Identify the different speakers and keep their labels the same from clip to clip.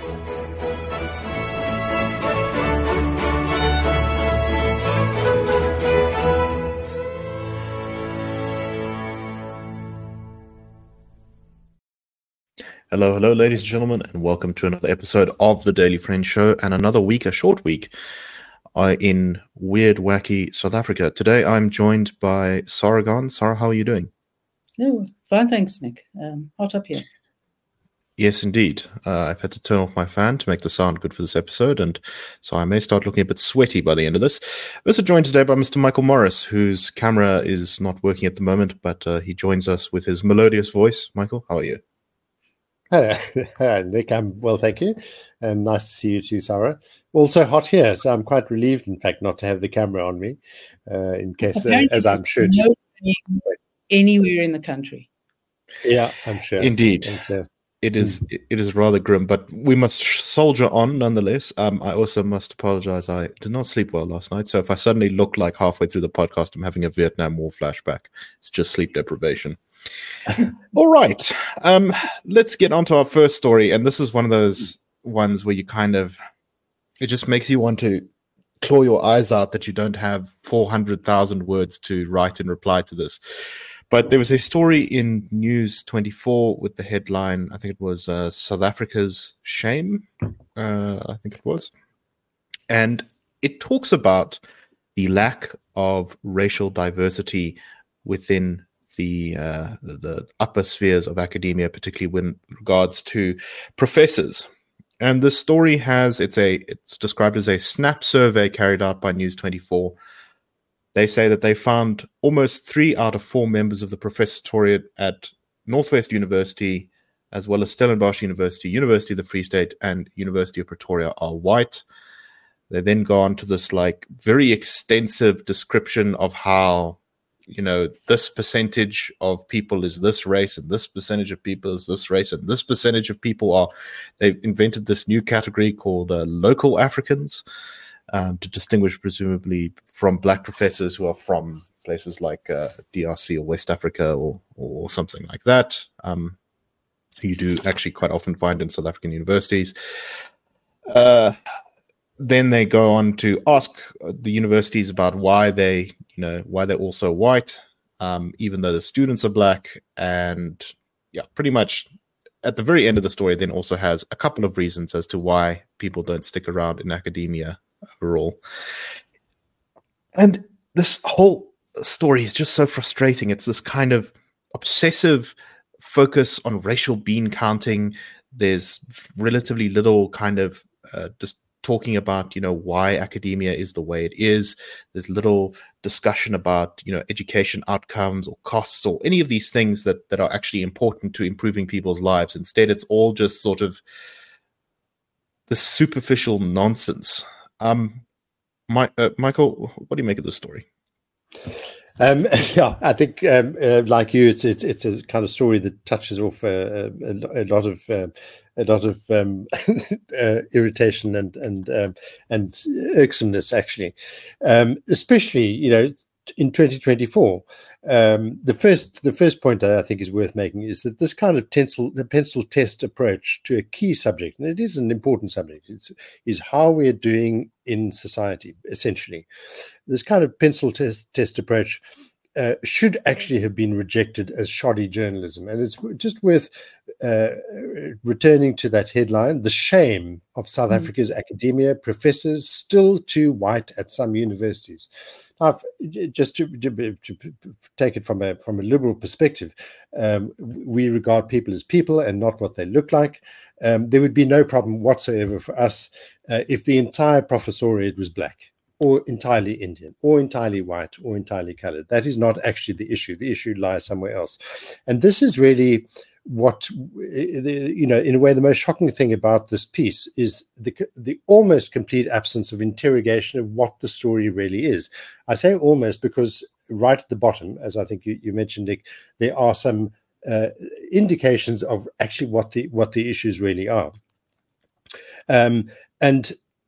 Speaker 1: Hello, ladies and gentlemen, and welcome to another episode of the Daily Friend Show, and another week, a short week, in weird, wacky South Africa. Today, I'm joined by Sarah. Sarah, how are you doing?
Speaker 2: Oh, fine, thanks, Nick. Hot up here.
Speaker 1: Yes, indeed. I've had to turn off my fan to make the sound good for this episode, and so I may start looking a bit sweaty by the end of this. We're also joined today by Mr. Michael Morris, whose camera is not working at the moment, but he joins us with his melodious voice. Michael, how are you?
Speaker 3: Hello, Nick. I'm well, thank you, and nice to see you too, Sarah. Also hot here, so I'm quite relieved, in fact, not to have the camera on me, in case, as I'm sure.
Speaker 2: No anywhere in the country.
Speaker 3: Yeah, I'm sure.
Speaker 1: Indeed. It is rather grim, but we must soldier on nonetheless. I also must apologize. I did not sleep well last night, so if I suddenly look like halfway through the podcast I'm having a Vietnam War flashback, it's just sleep deprivation. All right, let's get on to our first story, and this is one of those ones where you it just makes you want to claw your eyes out that you don't have 400,000 words to write in reply to this. But there was a story in News 24 with the headline, I think it was South Africa's Shame, I think it was. And it talks about the lack of racial diversity within the upper spheres of academia, particularly when regards to professors. And the story it's described as a snap survey carried out by News 24. They say that they found almost 3 out of 4 members of the professoriate at Northwest University, as well as Stellenbosch University, University of the Free State, and University of Pretoria are white. They then go on to this very extensive description of how, this percentage of people is this race, and this percentage of people is this race, and this percentage of people they've invented this new category called local Africans, to distinguish presumably from black professors who are from places like DRC or West Africa or something like that, who you do actually quite often find in South African universities. Then they go on to ask the universities about why they're also white, even though the students are black. And yeah, pretty much at the very end of the story then also has a couple of reasons as to why people don't stick around in academia overall. And this whole story is just so frustrating. It's this kind of obsessive focus on racial bean counting. There's relatively little just talking about, why academia is the way it is. There's little discussion about, education outcomes or costs or any of these things that are actually important to improving people's lives. Instead, it's all just sort of this superficial nonsense. Michael, what do you make of this story?
Speaker 3: Yeah, I think like you, it's a kind of story that touches off a lot of irritation and irksomeness, actually, especially in 2024. The first point that I think is worth making is that this kind of the pencil test approach to a key subject, and it is an important subject, is how we're doing in society, essentially. This kind of pencil test approach should actually have been rejected as shoddy journalism. And it's just worth returning to that headline, the shame of South Africa's academia, professors still too white at some universities. Now, just to take it from a liberal perspective, we regard people as people and not what they look like. There would be no problem whatsoever for us if the entire professoriate was black, or entirely Indian, or entirely white, or entirely colored. That is not actually the issue. The issue lies somewhere else. And this is really what, in a way, the most shocking thing about this piece is the almost complete absence of interrogation of what the story really is. I say almost because right at the bottom, as I think you mentioned, Nick, there are some indications of actually what the issues really are. And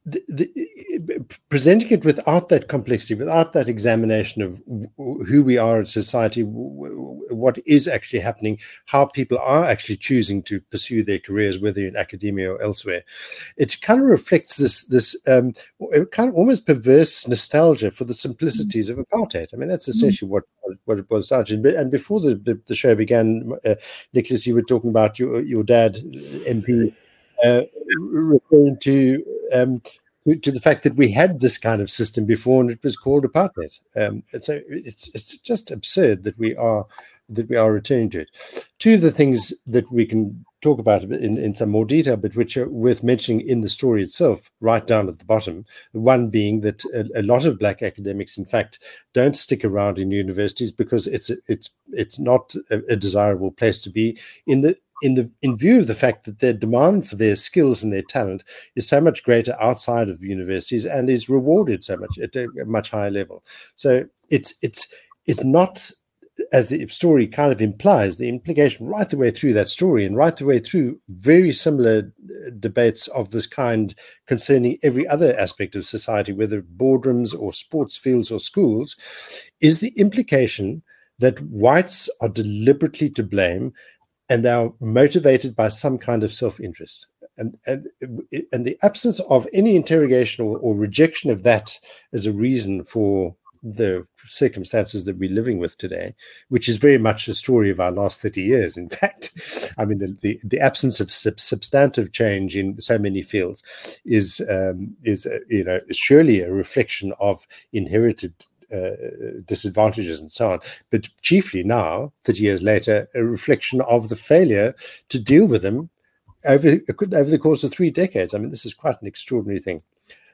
Speaker 3: presenting it without that complexity, without that examination of who we are in society, what is actually happening, how people are actually choosing to pursue their careers, whether in academia or elsewhere, it kind of reflects this kind of almost perverse nostalgia for the simplicities of apartheid. I mean, that's essentially what it was down to. And before the show began, Nicholas, you were talking about your dad, MP, referring to the fact that we had this kind of system before and it was called apartheid. So it's just absurd that we are returning to it. Two of the things that we can talk about in some more detail, but which are worth mentioning in the story itself, right down at the bottom. One being that a lot of black academics, in fact, don't stick around in universities because it's not a desirable place to be in view of the fact that their demand for their skills and their talent is so much greater outside of universities and is rewarded so much at a much higher level. So it's not, as the story kind of implies, the implication right the way through that story and right the way through very similar debates of this kind concerning every other aspect of society, whether boardrooms or sports fields or schools, is the implication that whites are deliberately to blame and they are motivated by some kind of self-interest. And the absence of any interrogation or rejection of that as a reason for the circumstances that we're living with today, which is very much a story of our last 30 years, in fact. I mean, the absence of substantive change in so many fields is surely a reflection of inherited disadvantages and so on, but chiefly now, 30 years later, a reflection of the failure to deal with them over the course of 3 decades. I mean, this is quite an extraordinary thing.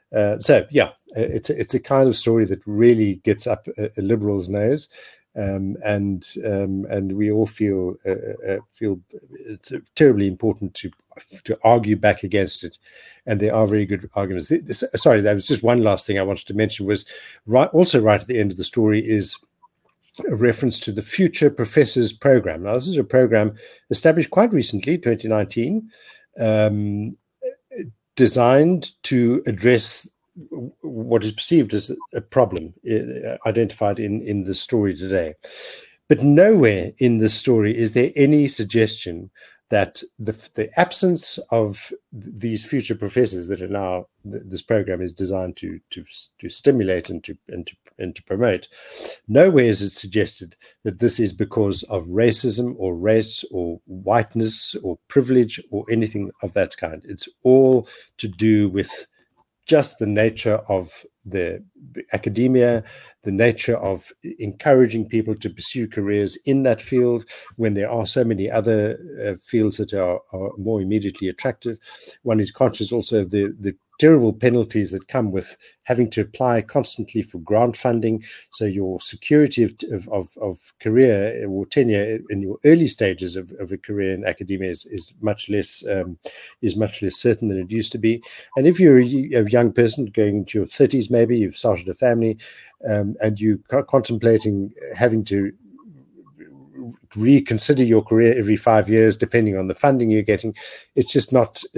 Speaker 3: It's a kind of story that really gets up a liberal's nose, and we all feel it's terribly important to argue back against it, and there are very good arguments. Sorry, that was just one last thing I wanted to mention. Was right at the end of the story is a reference to the Future Professors Program. Now, this is a program established quite recently, 2019, designed to address what is perceived as a problem identified in the story today. But nowhere in the story is there any suggestion that the absence of these future professors that are now this program is designed to stimulate and to promote, nowhere is it suggested that this is because of racism or race or whiteness or privilege or anything of that kind. It's all to do with just the nature of the academia, the nature of encouraging people to pursue careers in that field when there are so many other fields that are more immediately attractive. One is conscious also of the terrible penalties that come with having to apply constantly for grant funding. So your security of career or tenure in your early stages of a career in academia is much less certain than it used to be. And if you're a young person going into your 30s, maybe you've started a family, and you're contemplating having to reconsider your career every 5 years, depending on the funding you're getting. It's just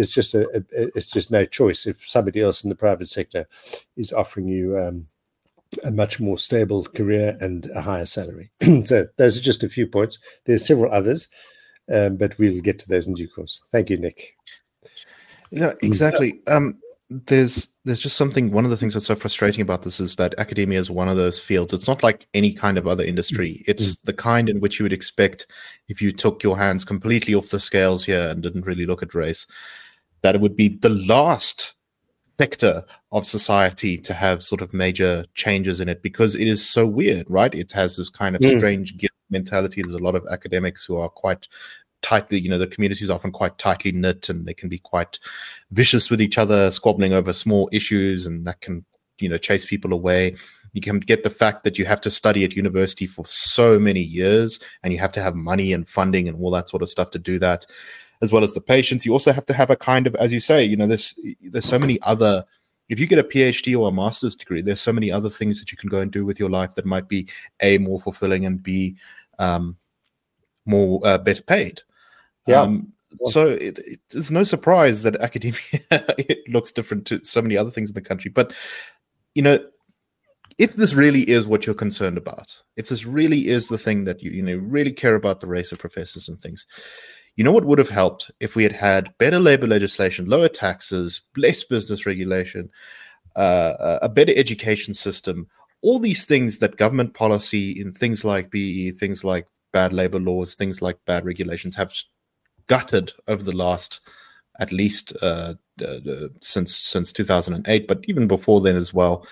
Speaker 3: no choice if somebody else in the private sector is offering you a much more stable career and a higher salary. So those are just a few points. There's several others, but we'll get to those in due course. Thank you, Nick.
Speaker 1: Yeah, exactly. There's just something, one of the things that's so frustrating about this is that academia is one of those fields. It's not like any kind of other industry. It's the kind in which you would expect, if you took your hands completely off the scales here and didn't really look at race, that it would be the last sector of society to have sort of major changes in it, because it is so weird, right? It has this kind of strange guilt mentality. There's a lot of academics who are quite tightly, the community is often quite tightly knit, and they can be quite vicious with each other, squabbling over small issues, and that can, chase people away. You can get the fact that you have to study at university for so many years, and you have to have money and funding and all that sort of stuff to do that, as well as the patience. You also have to have a kind of, as you say, there's so many other, if you get a PhD or a master's degree, there's so many other things that you can go and do with your life that might be A, more fulfilling, and B, more better paid.
Speaker 3: Yeah.
Speaker 1: So it's no surprise that academia it looks different to so many other things in the country. But, if this really is what you're concerned about, if this really is the thing that you really care about, the race of professors and things, what would have helped if we had had better labor legislation, lower taxes, less business regulation, a better education system, all these things that government policy in things like BE, things like bad labor laws, things like bad regulations have gutted over the last, at least since 2008, but even before then as well.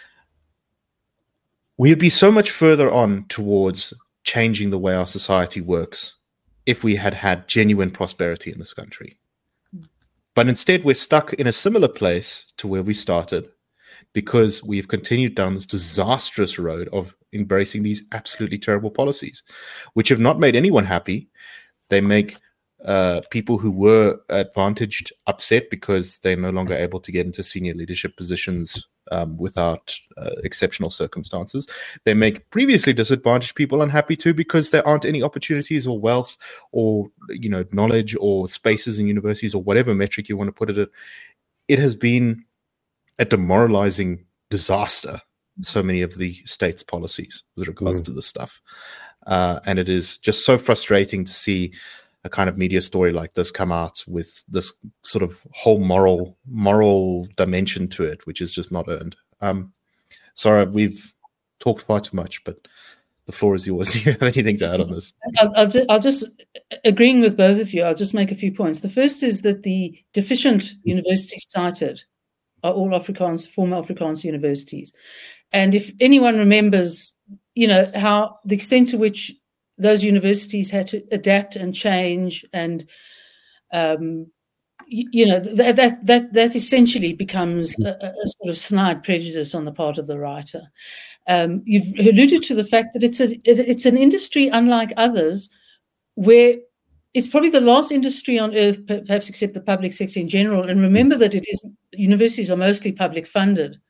Speaker 1: We'd be so much further on towards changing the way our society works if we had had genuine prosperity in this country. But instead, we're stuck in a similar place to where we started because we've continued down this disastrous road of embracing these absolutely terrible policies, which have not made anyone happy. They make people who were advantaged upset because they're no longer able to get into senior leadership positions without exceptional circumstances. They make previously disadvantaged people unhappy too because there aren't any opportunities or wealth or knowledge or spaces in universities or whatever metric you want to put it at. It has been a demoralizing disaster, so many of the state's policies with regards to this stuff. And it is just so frustrating to see a kind of media story like this come out with this sort of whole moral dimension to it, which is just not earned. Sorry, we've talked far too much, but the floor is yours. Do you have anything to add on this?
Speaker 2: I'll just agreeing with both of you. I'll just make a few points. The first is that the deficient universities cited are all former Afrikaans universities. And if anyone remembers, how the extent to which those universities had to adapt and change, and that essentially becomes a sort of snide prejudice on the part of the writer. You've alluded to the fact that it's an industry unlike others, where it's probably the last industry on earth, perhaps except the public sector in general. And remember that universities are mostly public funded,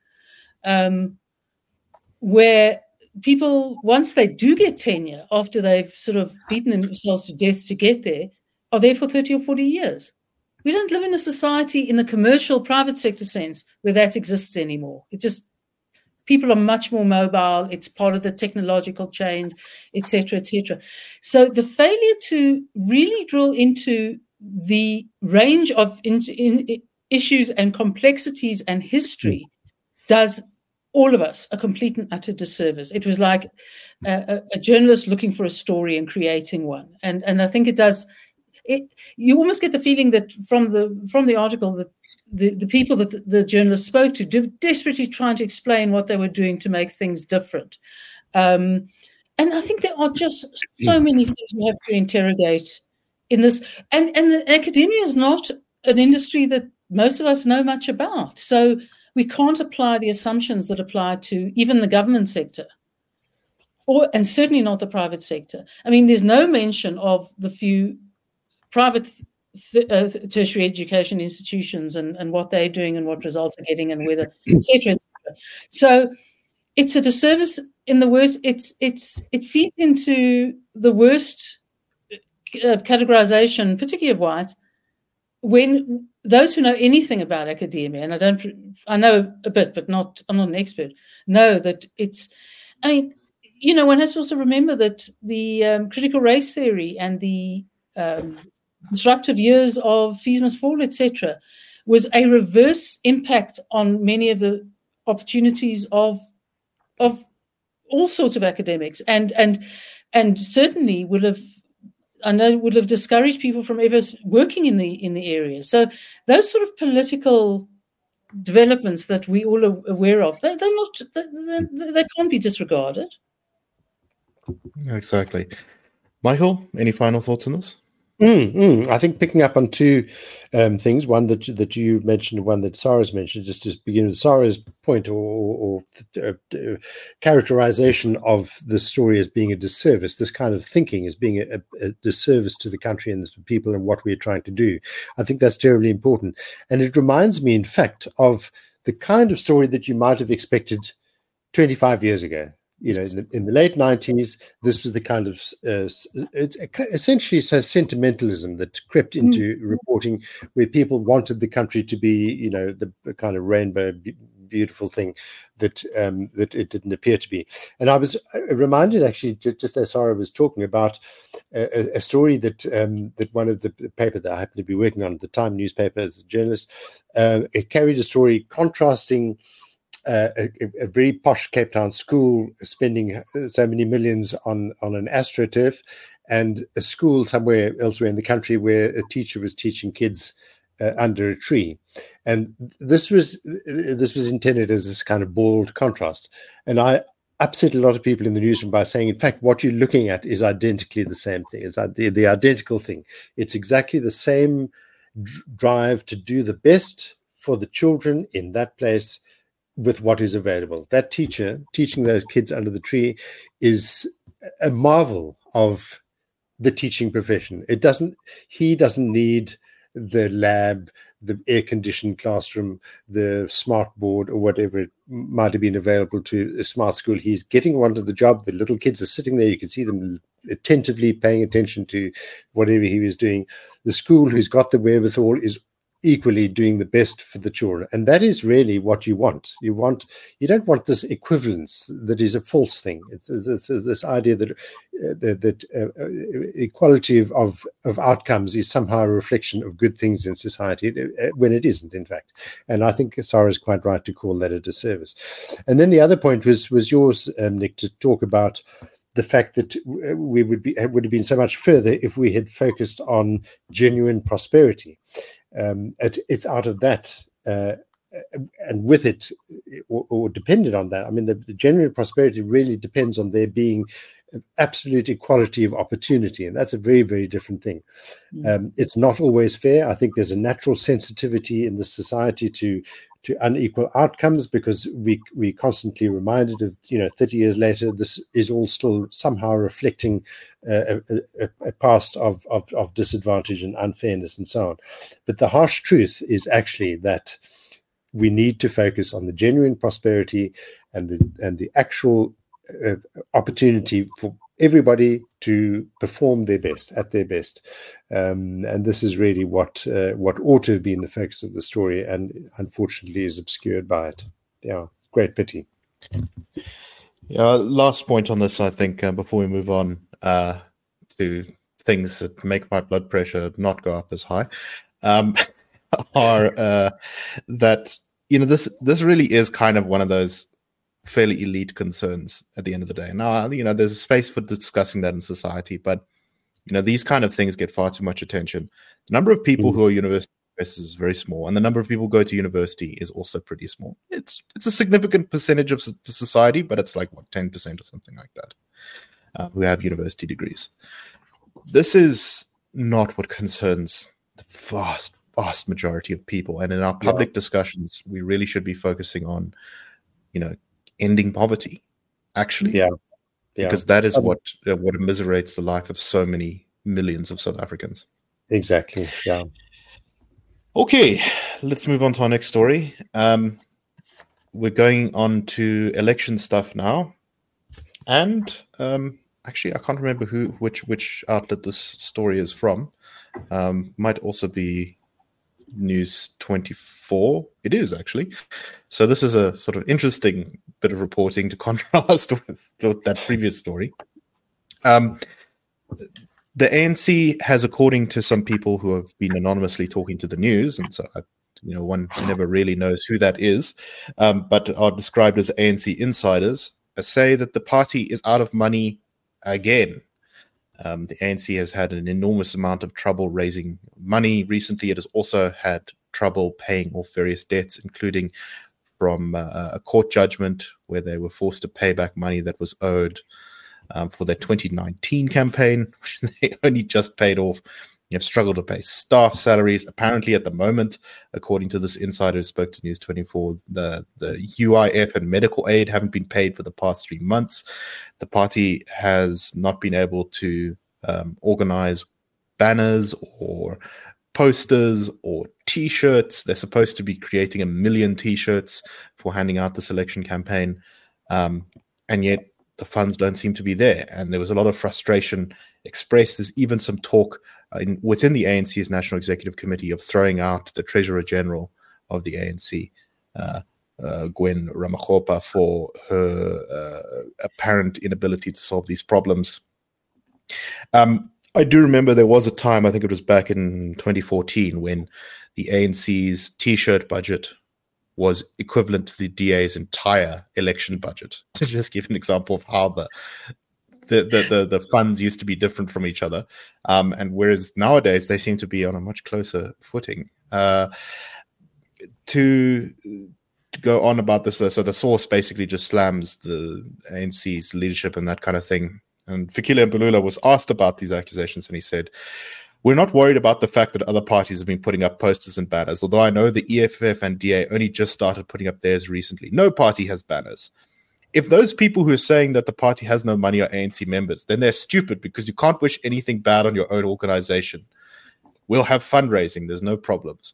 Speaker 2: where people, once they do get tenure, after they've sort of beaten themselves to death to get there, are there for 30 or 40 years. We don't live in a society in the commercial private sector sense where that exists anymore. People are much more mobile. It's part of the technological change, et cetera, et cetera. So the failure to really drill into the range of issues and complexities and history does all of us a complete and utter disservice. It was like a journalist looking for a story and creating one. And I think it does. You almost get the feeling that from the article that the people that the journalist spoke to desperately trying to explain what they were doing to make things different. And I think there are just so many things we have to interrogate in this. And the academia is not an industry that most of us know much about. So we can't apply the assumptions that apply to even the government sector, and certainly not the private sector. I mean, there's no mention of the few private tertiary education institutions and what they're doing and what results are getting and whether, et cetera, et cetera. So it's a disservice in the worst. It feeds into the worst categorization, particularly of white, when those who know anything about academia, and I know a bit, but I'm not an expert, know that one has to also remember that the critical race theory and the disruptive years of fees must fall, etc., was a reverse impact on many of the opportunities of all sorts of academics, and certainly would have discouraged people from ever working in the area. So those sort of political developments that we all are aware of, they can't be disregarded.
Speaker 1: Exactly. Michael, any final thoughts on this?
Speaker 3: I think picking up on two things, one that you mentioned, one that Sarah's mentioned, just to begin with Sarah's point or characterization of the story as being a disservice, this kind of thinking as being a disservice to the country and the people and what we're trying to do. I think that's terribly important. And it reminds me, in fact, of the kind of story that you might have expected 25 years ago. in the late 90s, this was the kind of essentially sentimentalism that crept into reporting, where people wanted the country to be, the kind of rainbow, beautiful thing that it didn't appear to be. And I was reminded, actually, just as Sarah was talking about, a story that one of the paper that I happened to be working on at the time, newspaper as a journalist, it carried a story contrasting a very posh Cape Town school spending so many millions on an AstroTurf, and a school somewhere elsewhere in the country where a teacher was teaching kids under a tree. And this was intended as this kind of bold contrast. And I upset a lot of people in the newsroom by saying, in fact, what you're looking at is identically the same thing. It's the identical thing. It's exactly the same drive to do the best for the children in that place with what is available. That teacher teaching those kids under the tree is a marvel of the teaching profession. He doesn't need the lab, the air-conditioned classroom, the smart board, or whatever might have been available to a smart school. He's getting on to the job. The little kids are sitting there. You can see them attentively paying attention to whatever he was doing. The school who's got the wherewithal is equally doing the best for the children. And that is really what you want. You don't want this equivalence that is a false thing. It's this idea that equality of outcomes is somehow a reflection of good things in society, when it isn't, in fact. And I think Sarah is quite right to call that a disservice. And then the other point was yours, Nick, to talk about the fact that we would have been so much further if we had focused on genuine prosperity. It's out of that, and with it, or depended on that. I mean, the genuine prosperity really depends on there being absolute equality of opportunity, and that's a very, very different thing. It's not always fair. I think there's a natural sensitivity in the society to unequal outcomes, because we constantly reminded of, 30 years later, this is all still somehow reflecting a past of disadvantage and unfairness and so on. But the harsh truth is actually that we need to focus on the genuine prosperity and the actual opportunity for everybody to perform their best, at their best. And this is really what ought to have been the focus of the story, and unfortunately is obscured by it. Yeah, great pity.
Speaker 1: Yeah, last point on this, I think, before we move on to things that make my blood pressure not go up as high, are that, this really is kind of one of those fairly elite concerns at the end of the day. Now, there's a space for discussing that in society, but these kind of things get far too much attention. The number of people who are university professors is very small, and the number of people who go to university is also pretty small. It's a significant percentage of society, but it's like 10% or something like that who have university degrees. This is not what concerns the vast majority of people, and in our public discussions, we really should be focusing on, ending poverty, actually.
Speaker 3: Yeah.
Speaker 1: Because that is what immiserates the life of so many millions of South Africans.
Speaker 3: Exactly. Yeah.
Speaker 1: Okay, let's move on to our next story. We're going on to election stuff now, and actually, I can't remember which outlet this story is from. Might also be News 24. It is, actually. So this is a sort of interesting bit of reporting to contrast with that previous story. The ANC has, according to some people who have been anonymously talking to the news, and so one never really knows who that is, but are described as ANC insiders, say that the party is out of money again. The ANC has had an enormous amount of trouble raising money recently. It has also had trouble paying off various debts, including from a court judgment where they were forced to pay back money that was owed for their 2019 campaign, which they only just paid off. They have struggled to pay staff salaries. Apparently, at the moment, according to this insider who spoke to News 24, the UIF and medical aid haven't been paid for the past 3 months. The party has not been able to organize banners or posters or T-shirts. They're supposed to be creating 1 million T-shirts for handing out this election campaign. And yet the funds don't seem to be there. And there was a lot of frustration expressed. There's even some talk within the ANC's National Executive Committee of throwing out the Treasurer General of the ANC, Gwen Ramakgopa, for her apparent inability to solve these problems. I do remember there was a time, I think it was back in 2014, when the ANC's T-shirt budget was equivalent to the DA's entire election budget. To just give an example of how the funds used to be different from each other, and whereas nowadays they seem to be on a much closer footing. To go on about this, so the source basically just slams the ANC's leadership and that kind of thing. And Fikile Mbalula was asked about these accusations, and he said, "We're not worried about the fact that other parties have been putting up posters and banners, although I know the EFF and DA only just started putting up theirs recently. No party has banners. If those people who are saying that the party has no money are ANC members, then they're stupid, because you can't wish anything bad on your own organization. We'll have fundraising. There's no problems."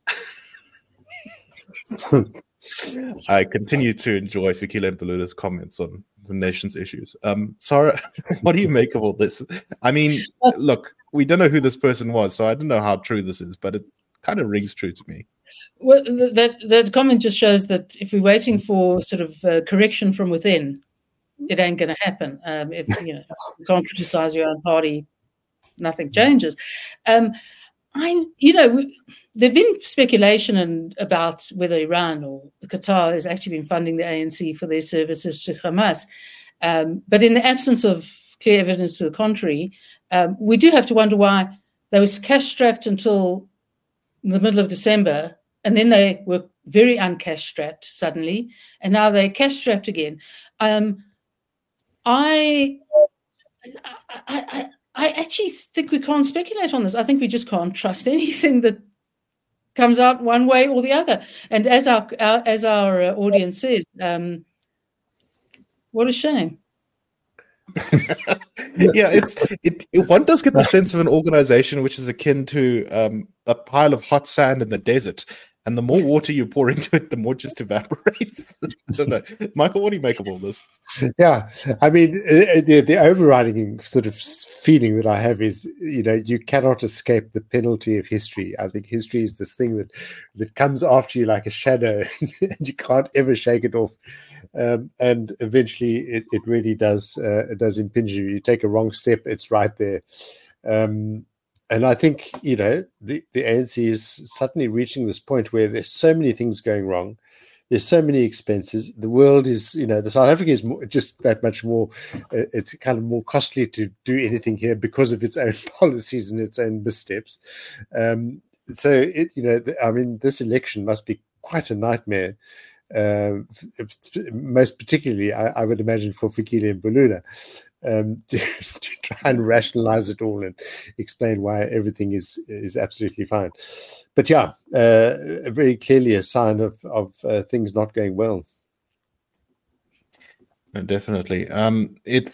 Speaker 1: I continue to enjoy Fikile Mbalula's comments on the nation's issues. Sarah, what do you make of all this? I mean, look, we don't know who this person was, so I don't know how true this is, but it kind of rings true to me.
Speaker 2: Well, that comment just shows that if we're waiting for sort of correction from within, it ain't going to happen. If you can't criticize your own party, nothing changes. There've been speculation about whether Iran or Qatar has actually been funding the ANC for their services to Hamas. But in the absence of clear evidence to the contrary, we do have to wonder why they were cash-strapped until the middle of December, and then they were very uncash-strapped suddenly, and now they're cash-strapped again. I actually think we can't speculate on this. I think we just can't trust anything that comes out one way or the other. And as our audience says, what a shame.
Speaker 1: Yeah, one does get the sense of an organization which is akin to a pile of hot sand in the desert, and the more water you pour into it, the more it just evaporates. I don't know. Michael, what do you make of all this?
Speaker 3: Yeah, I mean, the overriding sort of feeling that I have is, you cannot escape the penalty of history. I think history is this thing that comes after you like a shadow, and you can't ever shake it off. And eventually, it really does impinge you. You take a wrong step, it's right there. And I think, the ANC is suddenly reaching this point where there's so many things going wrong. There's so many expenses. The world is, the South Africa is just that much more, it's kind of more costly to do anything here because of its own policies and its own missteps. So, this election must be quite a nightmare. Most particularly, I would imagine, for Fikile Mbalula, to try and rationalize it all and explain why everything is absolutely fine. But yeah, very clearly a sign of things not going well.
Speaker 1: Definitely. I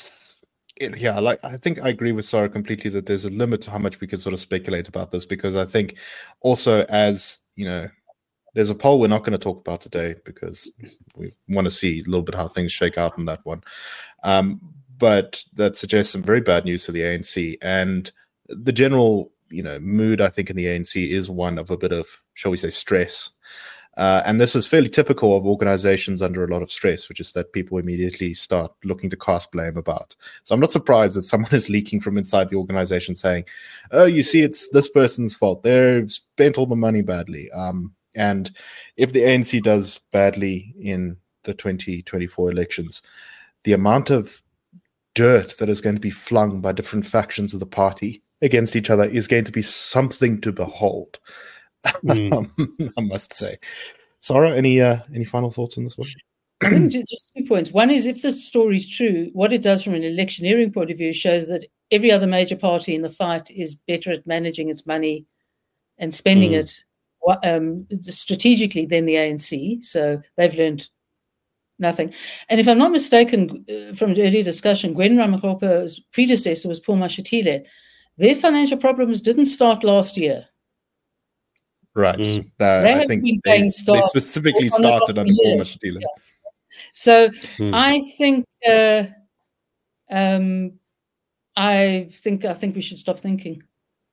Speaker 1: think I agree with Sarah completely that there's a limit to how much we can sort of speculate about this, because I think also, as there's a poll we're not going to talk about today because we want to see a little bit how things shake out on that one. But that suggests some very bad news for the ANC. And the general, mood, I think, in the ANC is one of a bit of, shall we say, stress. And this is fairly typical of organizations under a lot of stress, which is that people immediately start looking to cast blame about. So I'm not surprised that someone is leaking from inside the organization saying, "Oh, you see, it's this person's fault. They've spent all the money badly." And if the ANC does badly in the 2024 elections, the amount of dirt that is going to be flung by different factions of the party against each other is going to be something to behold. I must say. Sarah, any final thoughts on this one?
Speaker 2: I think just 2 points. One is, if this story is true, what it does from an electioneering point of view shows that every other major party in the fight is better at managing its money and spending it strategically than the ANC. So they've learned nothing. And if I'm not mistaken, from the earlier discussion, Gwen Ramakgopa's predecessor was Paul Mashatile. Their financial problems didn't start last year.
Speaker 1: Right. I think they specifically started under Paul Mashatile.
Speaker 2: Yeah. So I think I think we should stop thinking.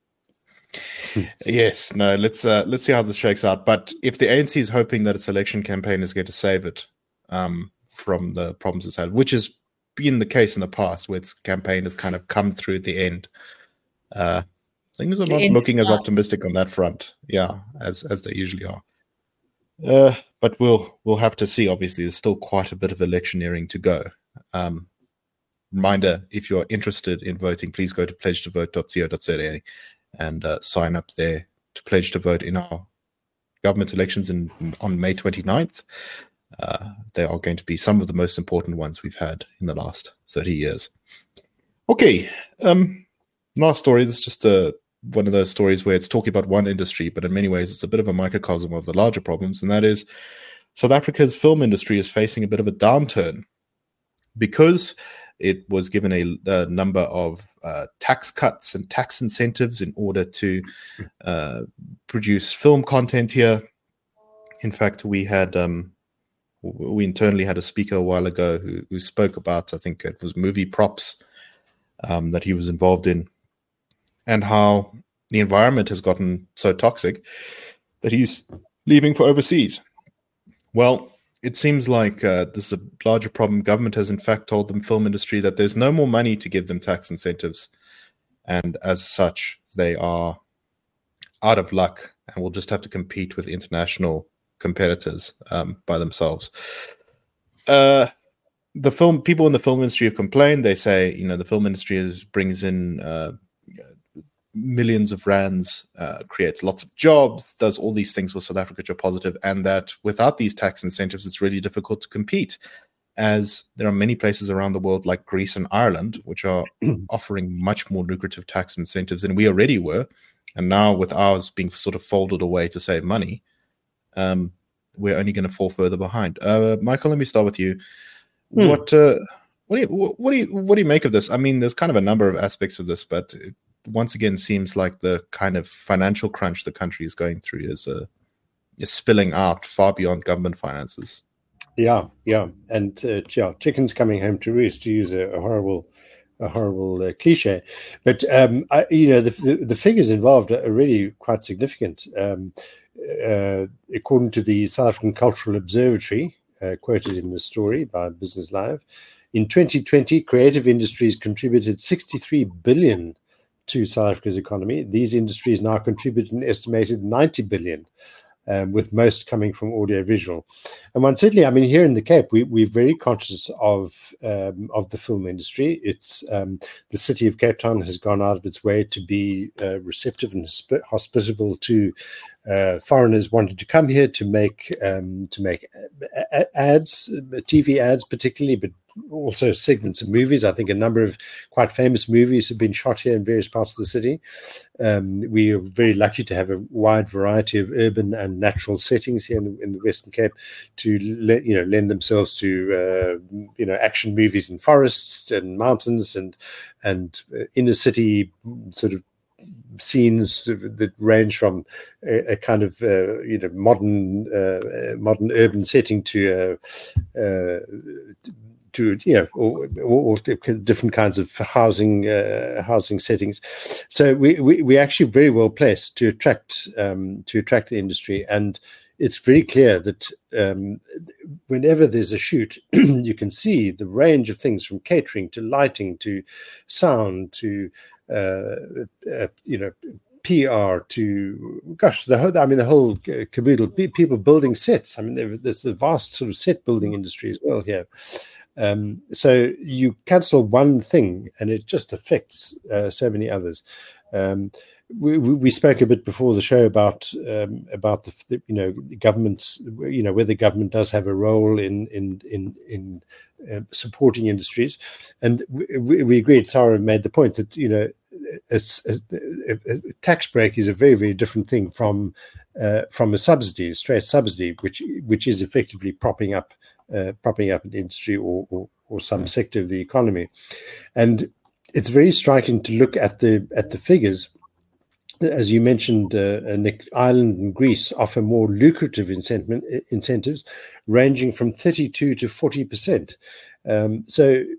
Speaker 1: Yes, no. Let's see how this shakes out. But if the ANC is hoping that its election campaign is going to save it from the problems it's had, which has been the case in the past, where its campaign has kind of come through at the end, things are not looking as optimistic on that front. Yeah, as they usually are. But we'll have to see. Obviously, there's still quite a bit of electioneering to go. Reminder: if you're interested in voting, please go to pledgetovote.co.za and sign up there to pledge to vote in our government elections on May 29th. They are going to be some of the most important ones we've had in the last 30 years. Okay, last story. This is just one of those stories where it's talking about one industry, but in many ways it's a bit of a microcosm of the larger problems, and that is South Africa's film industry is facing a bit of a downturn because it was given a number of tax cuts and tax incentives in order to produce film content here. In fact, we internally had a speaker a while ago who spoke about, I think it was movie props that he was involved in, and how the environment has gotten so toxic that he's leaving for overseas. Well, it seems like this is a larger problem. Government has in fact told the film industry that there's no more money to give them tax incentives, and as such, they are out of luck and will just have to compete with international competitors by themselves. The people in the film industry have complained. They say, the film industry brings in millions of rands, creates lots of jobs, does all these things for South Africa which are positive, and that without these tax incentives, it's really difficult to compete, as there are many places around the world like Greece and Ireland, which are offering much more lucrative tax incentives than we already were. And now with ours being sort of folded away to save money, we're only going to fall further behind. Michael, let me start with you. What do you make of this? I mean, there's kind of a number of aspects of this, but once again seems like the kind of financial crunch the country is going through is spilling out far beyond government finances.
Speaker 3: Yeah, and chickens coming home to roost, to use a horrible cliche, but the figures involved are really quite significant. According to the South African Cultural Observatory, quoted in the story by Business Live, in 2020, creative industries contributed 63 billion to South Africa's economy. These industries now contribute an estimated 90 billion, with most coming from audiovisual. And one certainly, I mean, here in the Cape, we're very conscious of the film industry. It's the city of Cape Town has gone out of its way to be receptive and hospitable to foreigners wanting to come here to make ads, TV ads particularly, but also segments of movies. I think a number of quite famous movies have been shot here in various parts of the city. We are very lucky to have a wide variety of urban and natural settings here in the Western Cape to lend themselves to action movies in forests and mountains and inner city sort of scenes that range from a kind of modern urban setting to all different kinds of housing settings. So we're actually very well placed to attract the industry, and it's very clear that whenever there's a shoot, you can see the range of things from catering to lighting to sound to PR to the whole caboodle. People building sets. I mean, there's a vast sort of set building industry as well here. So you cancel one thing and it just affects so many others. We spoke a bit before the show about the government's, whether government does have a role in supporting industries, and we agreed. Sarah made the point that a tax break is a very, very different thing from a subsidy, straight subsidy, which is effectively propping up an industry or some sector of the economy. And it's very striking to look at the figures. As you mentioned, Nick, Ireland and Greece offer more lucrative incentives ranging from 32 to 40%. So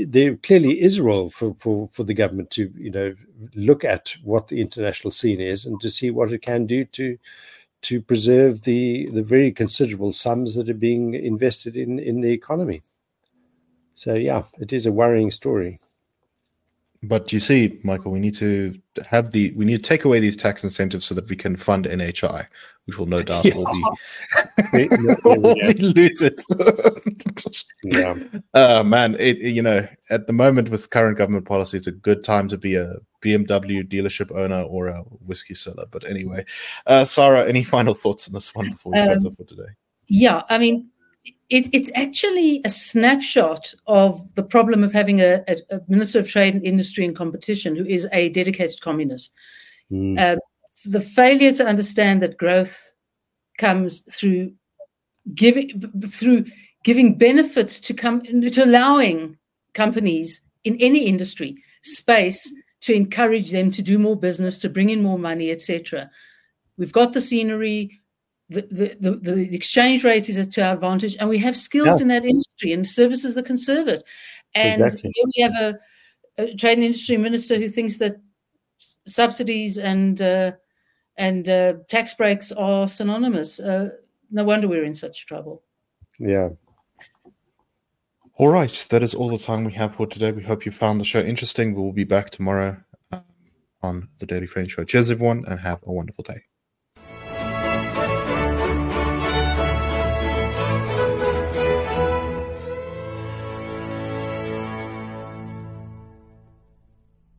Speaker 3: there clearly is a role for the government to, look at what the international scene is and to see what it can do to preserve the very considerable sums that are being invested in the economy. So, yeah, it is a worrying story.
Speaker 1: But you see, Michael, we need to take away these tax incentives so that we can fund NHI, which will no doubt all be looted.
Speaker 3: Yeah,
Speaker 1: man, at the moment with current government policy, it's a good time to be a BMW dealership owner or a whiskey seller. But anyway, Sarah, any final thoughts on this one before we close off for today?
Speaker 2: Yeah, I mean, it's actually a snapshot of the problem of having a Minister of Trade and Industry and Competition who is a dedicated communist. The failure to understand that growth comes through giving benefits to allowing companies in any industry space to encourage them to do more business, to bring in more money, etc. We've got the scenery. The exchange rate is to our advantage, and we have skills in that industry and services that can serve it. And
Speaker 3: exactly.
Speaker 2: Here we have a trade and industry minister who thinks that subsidies and tax breaks are synonymous. No wonder we're in such trouble.
Speaker 3: Yeah.
Speaker 1: All right. That is all the time we have for today. We hope you found the show interesting. We will be back tomorrow on the Daily Frame Show. Cheers, everyone, and have a wonderful day.